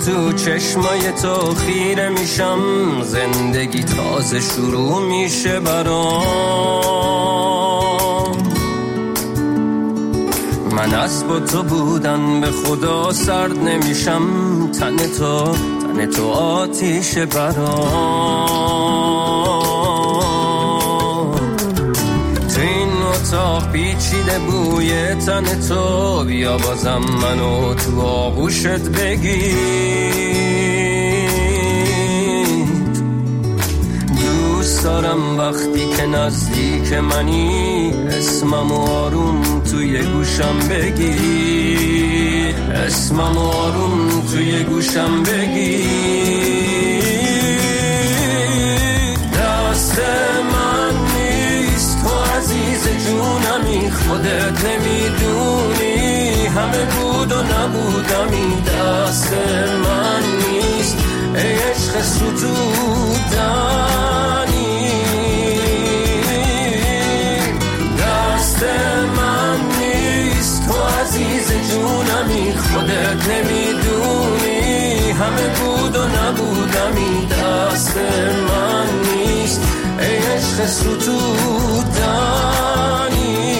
تو چشمای تو خیره میشم، زندگی تازه شروع میشه برام. من از با تو بودن به خدا سرد نمیشم، تن تو آتیش برام. تو این اتاق پیچیده بوی تن تو، بیا بازم منو تو آغوشت بگیر. دوست دارم وقتی که نزدیک منی، اسمم آروم توی گوشم بگی، اسمم آروم توی گوشم بگی. دست من نیست تو عزیز جونمی، خودت نمیدونی همه بود و نبودمی. دست من نیست ای عشق ستودنی، دست من نیست تو عزیز جونمی، خودت نمیدونی همه بود و نبودمی. دست من نیست ای عشق ستودنی.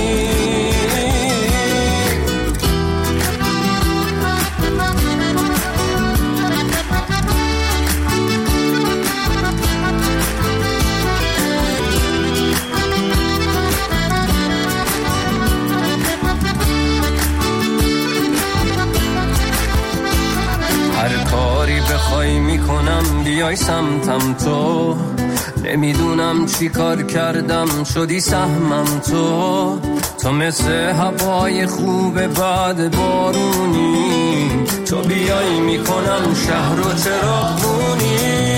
هر کاری بخوای میکنم بیای سمتم تو، نمیدونم چی کار کردم شدی سهمم تو. تو مثل هوای خوب بعد بارونی، تو بیای میکنم شهر و چراغونی.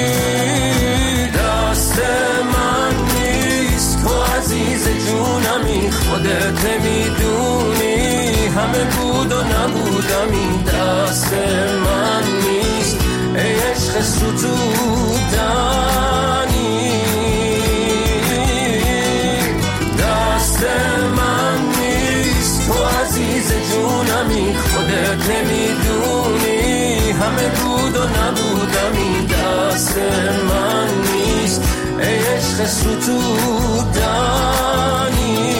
دست من نیست تو عزیز جونمی، خودت نمیدونی همه بود و نبودمی. دست من نیست ای عشق ستودنی، دست من نیست تو عزیز جونمی، خودت نمیدونی همه بود و نبودمی. دست من نیست ای عشق ستودنی.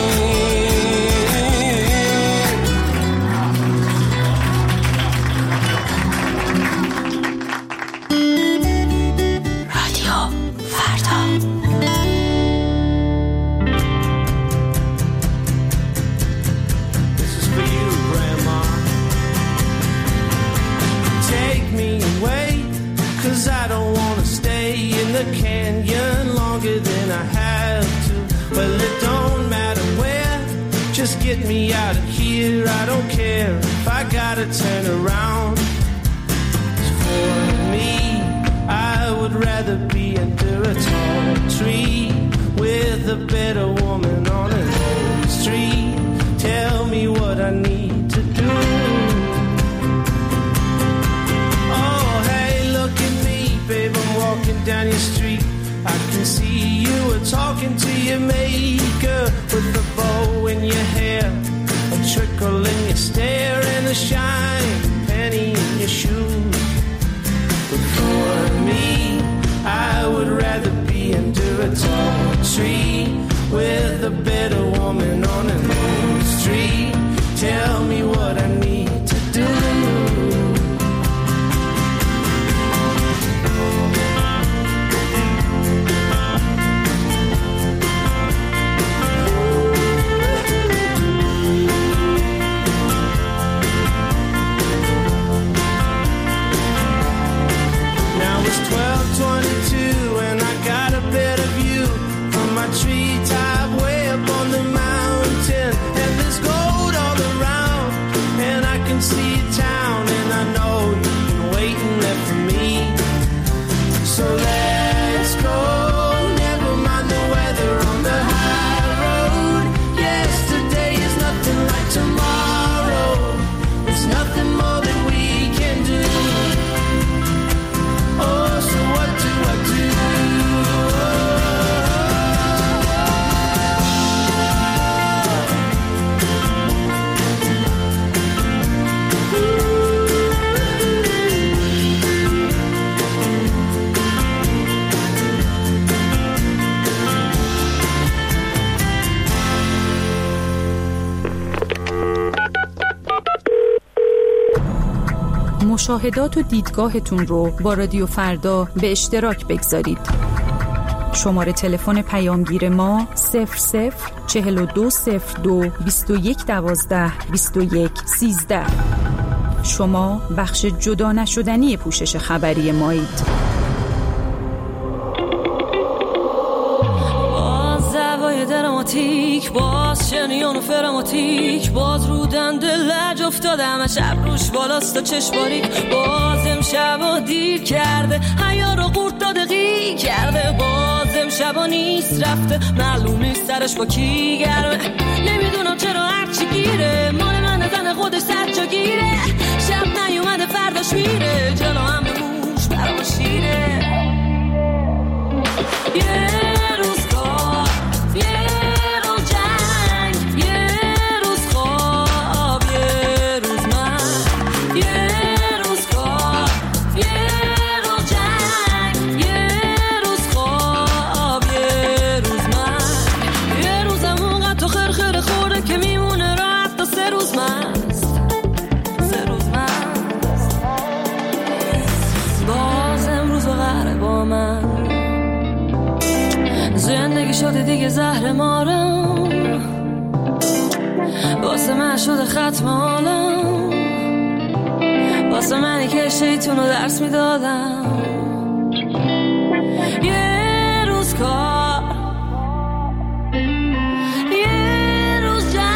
I don't want to stay in the canyon longer than I have to. Well, it don't matter where, just get me out of here. I don't care if I gotta turn around. For me, I would rather be under a tall tree with a better woman on an old street. Tell me what I need to do. Babe, I'm walking down your street, I can see you were talking to your maker with a bow in your hair, a trickle in your stare, and a shine penny in your shoes. But for me, I would rather be under a tall tree with a better woman on an old street. Tell me what I need to do. Treetop way up on the mountain, and there's gold all around, and مشاهدات و دیدگاهتون رو با رادیو فردا به اشتراک بگذارید. شماره تلفن پیامگیر ما 004202 2112 2113. شما بخش جدا نشدنی پوشش خبری مایید. دراماتیک باز شنیان و فراماتیک باز رو دنده لج افتاده همه شب روش بالاست و چشماریک باز امشبا دیر کرده حیا رو قورت داده غی کرده باز امشبا نیست رفته معلوم نیست سرش با کی گرمه نمیدونم چرا هرچی گیره مال من زن خودش سجا گیره شب نیومده فرداش میره جلو هم موش برام شیره زندگی شده دیگه زهر مارم واسه من شده ختم عالم واسه منی که شیطون رو درس میدادم یه روز کار یه روز جنگ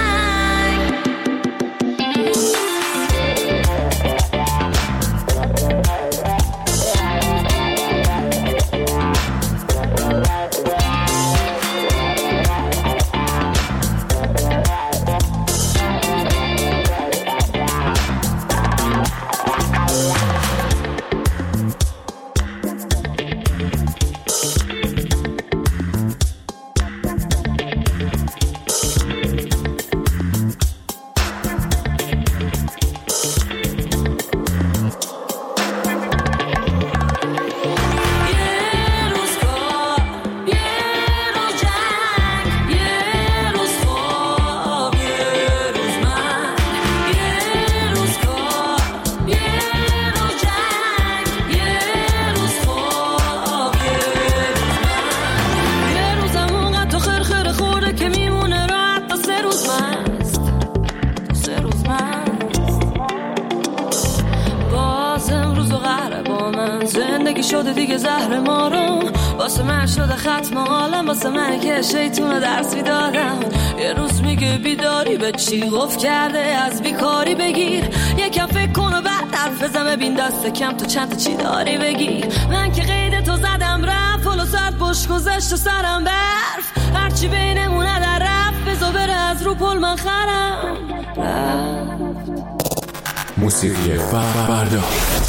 شده دیگه زهر مارم واسه من شده ختم عالم واسه من که شیطون رو درس میدادم یه روز میگه بیداری به چی قف کرده از بیکاری بگیر یکم فکر کن و بعد حرف بزن ببین دست کم تو چند تا چی داری بگیر من که قید تو زدم رفت فلو ساعت پشت گذشت و سرم برف هرچی بینمونه در رفت بزا بره از رو پل من خرم رفت موسیقی فردا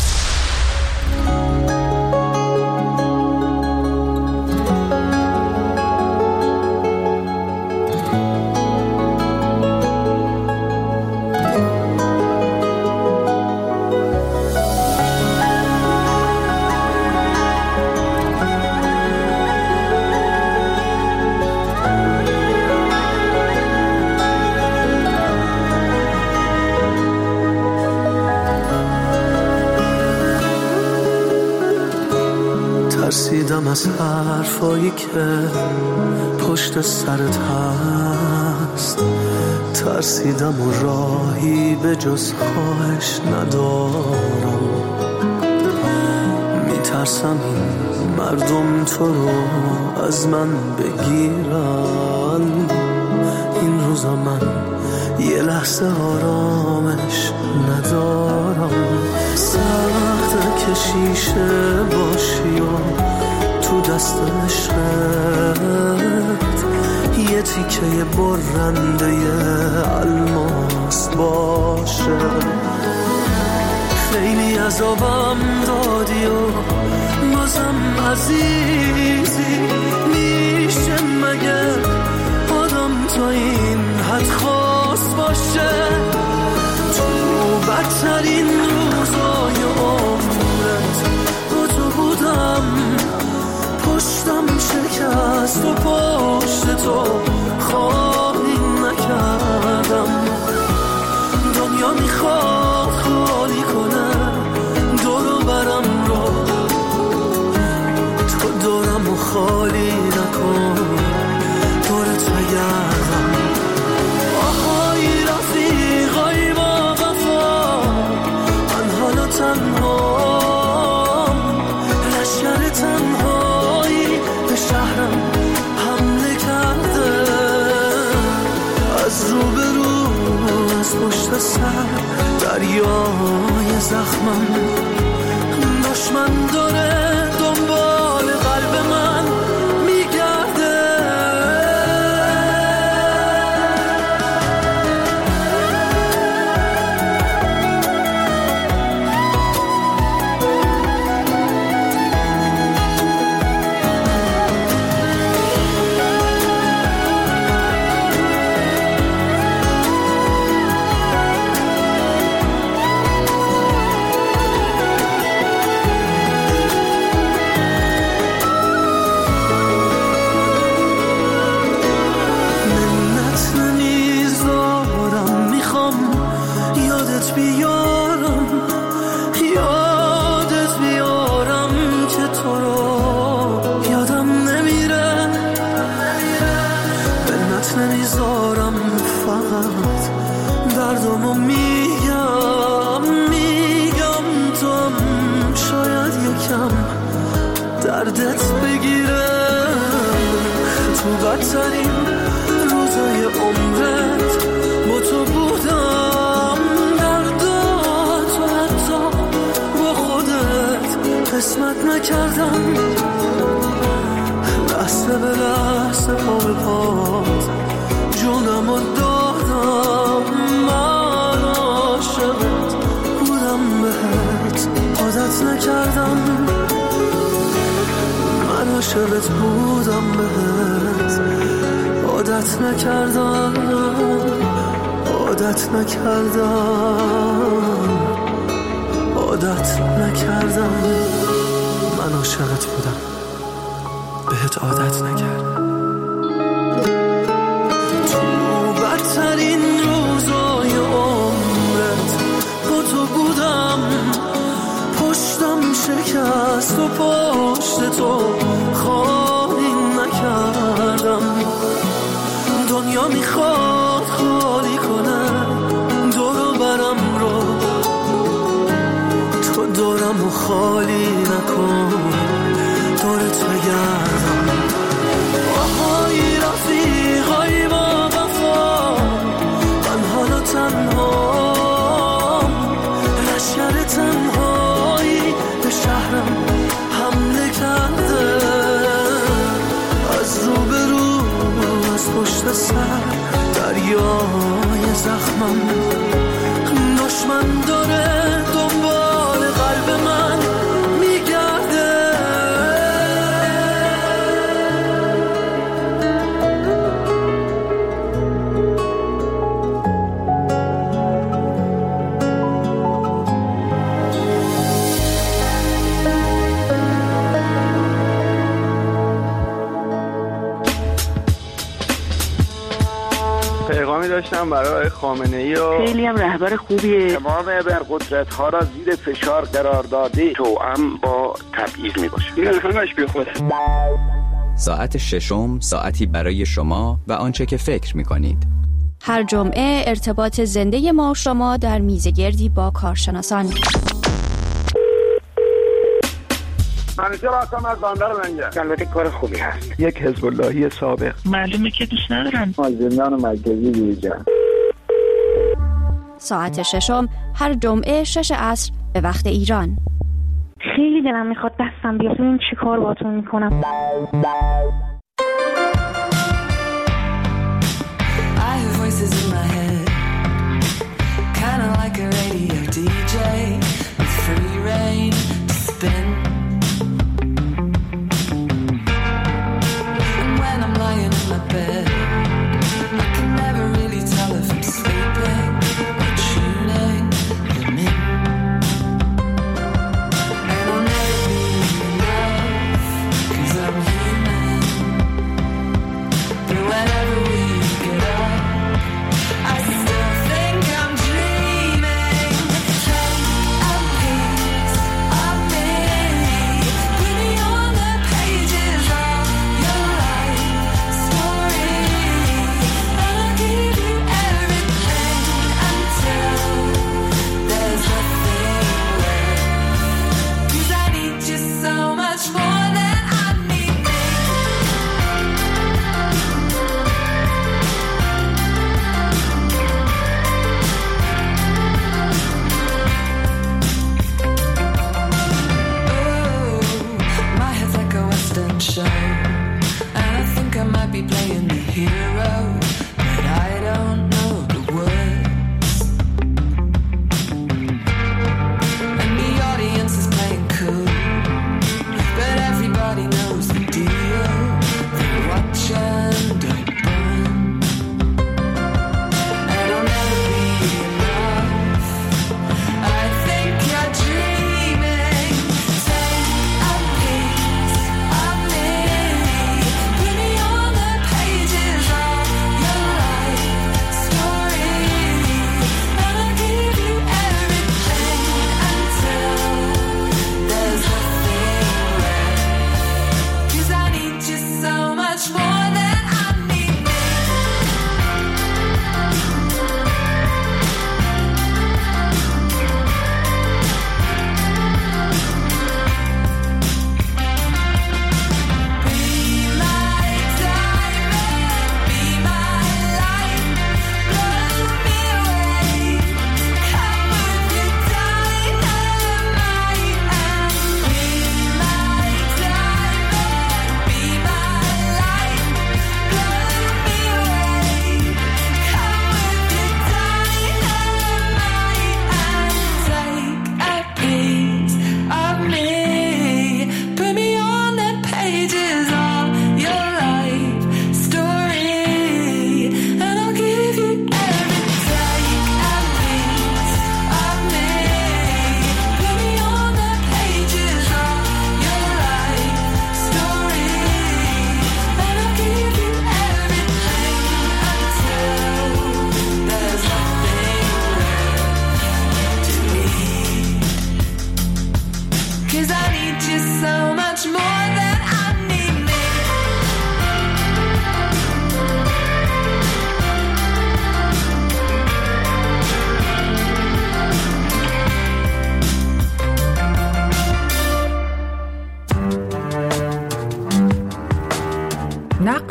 ترسیدم از حرفایی که پشت سرت هست ترسیدم و راهی به جز خواهش ندارم میترسم این مردم تو رو از من بگیرن این روزا من یه لحظه آرامش ندارم سخته که شیشه باشی و تو دست عشقت یه تیکه برنده الماس باشه خیلی عذابم دادی و بازم عزیزی میشه مگه آدم تا این حد خاص باشه تو بدترین روزای عمرت با تو بودم پشتم شکست و پشت تو خواهی نکردم دنیا میخواد خالی کنه پشت سر دریای زخمم، دشمن داره دنبال قلب من میگرده. دردت بگیرم تو بدترین روزای عمرت با تو بودم، درداتو حتی با خودت قسمت نکردم، لحظه به لحظه پا به پات جونمو دادم. من عاشقت بودم بهت عادت نکردم، من عاشقت بودم بهت عادت نکردم، عادت نکردم، عادت نکردم. من عاشقت بودم بهت عادت نکردم. تو بدترین روزای عمرت با تو بودم، پشتم شکست و پشت تو خالی نکردم. دنیا میخواد خالی کنه دور برم رو، تو دورم و خالی نکن، دورت بگردم. آهای رفیقای با وفا، من حالا تنها، لشکر تنهایی به شهرم حمله کرده، از رو به رو از پشت سر دریای زخمم، دشمن داره دنبال قلب من میگرده. پیغامی داشتم برای خامنه‌ای و خیلی هم رهبر خوبیه. امام ابرقدرت‌ها را زیر فشار قرار داده، توأم با تبعیض میباشه. این همش بیخوده. ساعت ششم، ساعتی برای شما و آنچه که فکر می‌کنید. هر جمعه ارتباط زنده ما و شما در میزگردی با کارشناسان. منیجر هستم از بندر لنگر. البته کار خوبی هست. یک حزب اللهی سابق. معلومه که دوست ندارن. زندان مرکزی دیجا. ساعت ششم هر جمعه 6 عصر به وقت ایران. خیلی دلم میخواد دستم بیاد ببینم چی کار باهاتون میکنم. And I'll never be enough, 'cause I'm human.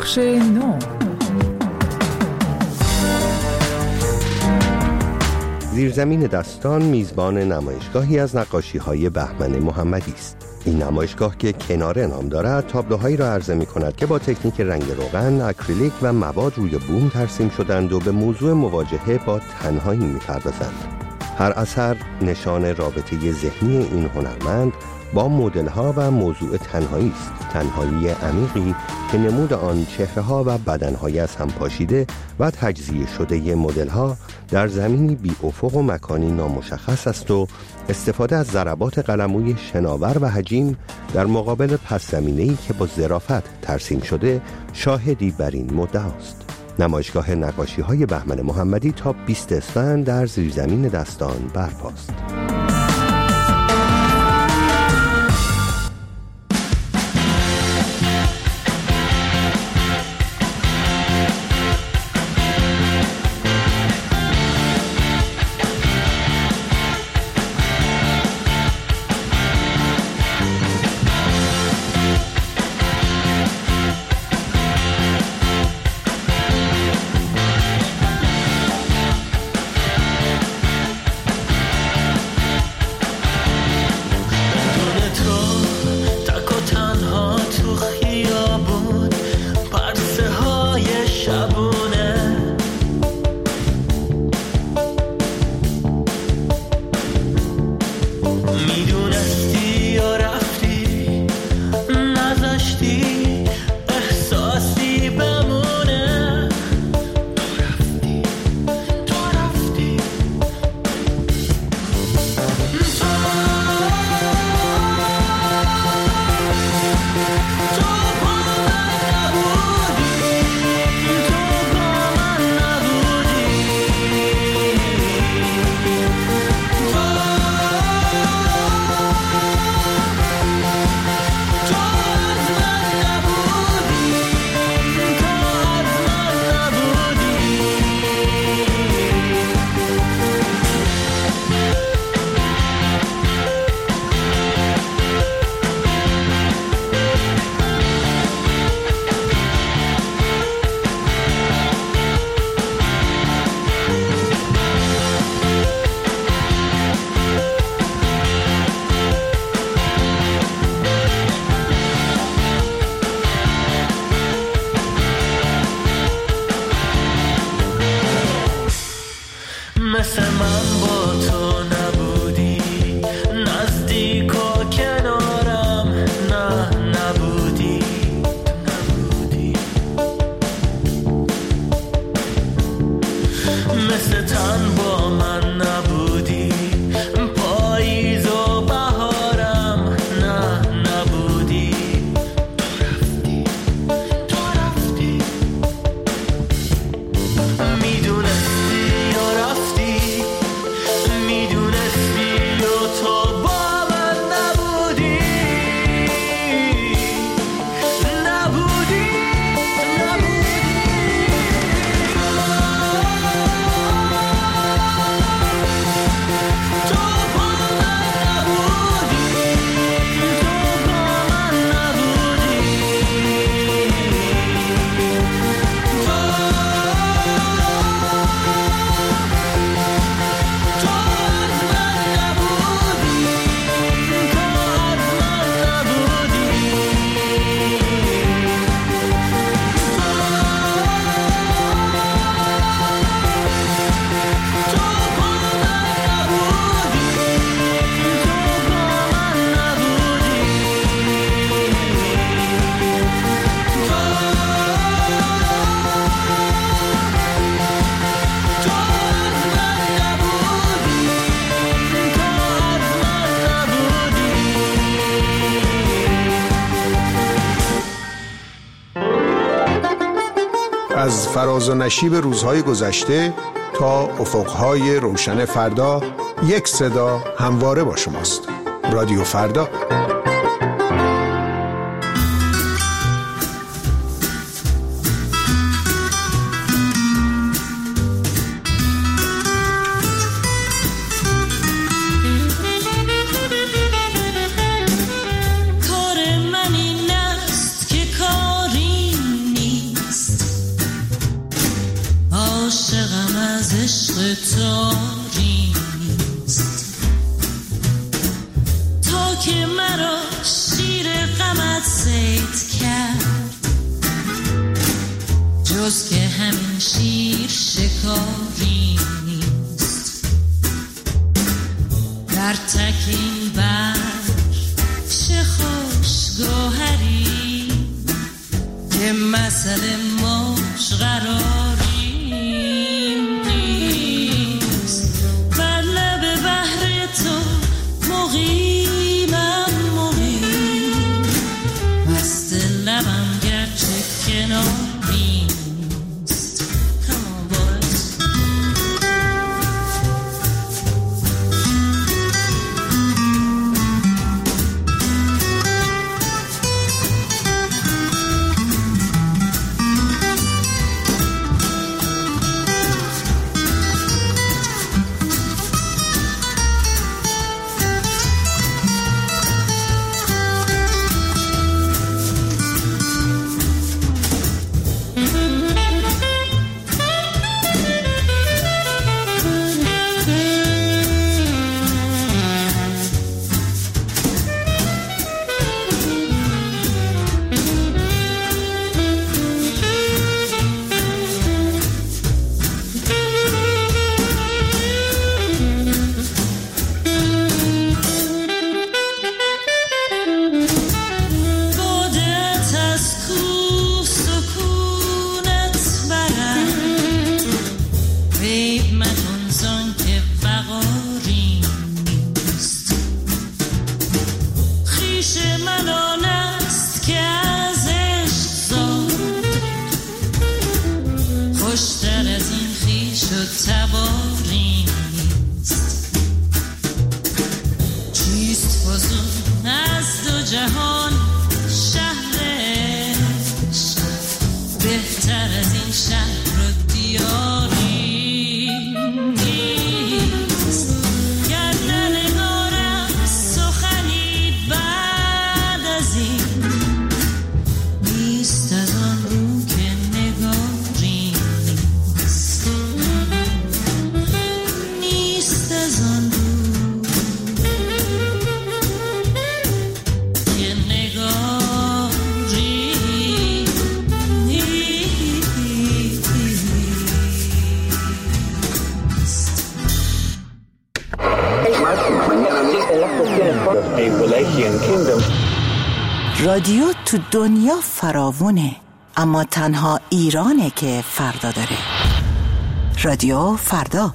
بخش 9. زیرزمین دستان میزبان نمایشگاهی از نقاشی‌های بهمن محمدی است. این نمایشگاه که کناره نام دارد، تابلوهایی را عرضه می‌کند که با تکنیک رنگ روغن، اکریلیک و مواد روی بوم ترسیم شدند و به موضوع مواجهه با تنهایی می‌پردازند. هر اثر نشان رابطه ذهنی این هنرمند با مدل‌ها و موضوع تنهایی است. تنهایی عمیقی که نمود آن چهره‌ها و بدن‌های از هم پاشیده و تجزیه شده مدل‌ها در زمینی بی افق و مکانی نامشخص است و استفاده از ضربات قلموی شناور و حجیم در مقابل پس زمینه‌ای که با ظرافت ترسیم شده شاهدی بر این مدعاست. نمایشگاه نقاشی‌های بهمن محمدی تا 20 اسفند در زیرزمین دستان برپاست. مثل من با تو نبودی، نزدیک و کنارم نه نبودی، مثل تن با من نبودی، پاییز و بهارم نه نبودی، تو رفتی میدونستی و رفتی، میدونستی و تو با من نبودی، از فراز و نشیب روزهای گذشته تا افقهای روشن فردا، یک صدا همواره با شماست. رادیو فردا. کار من این است که کاری نیست عاشقم از عشق تو نیست تا که مرا شیر غمت صید کرد جز که همین شیر شکاری نیست در تکین بر چه خوش گوهری که مثل موج قراری نیست بر لب بحر تو مقیمم مقیم مست لبم گرچه کناری نیست. Come on boys. رادیو تو دنیا فراوونه، اما تنها ایرانه که فردا داره. رادیو فردا.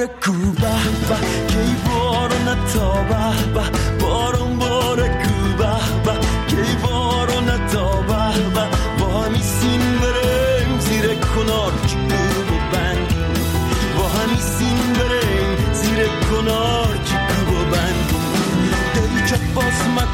باره کو به به کی بارون تا به به بارون باره کو به به کی بارون تا به به با همیسین بریم زیر کنار چکو و بند با همیسین بریم زیر کنار چکو و بند دل چپ باز